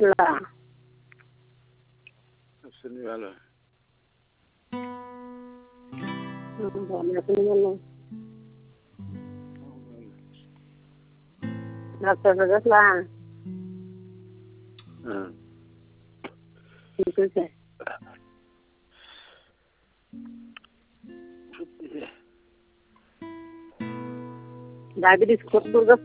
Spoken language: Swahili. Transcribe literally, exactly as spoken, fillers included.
कसला? निघालो. डॉक्टर कसला? हं. ठीकच आहे. डायबिटीस खूप दूर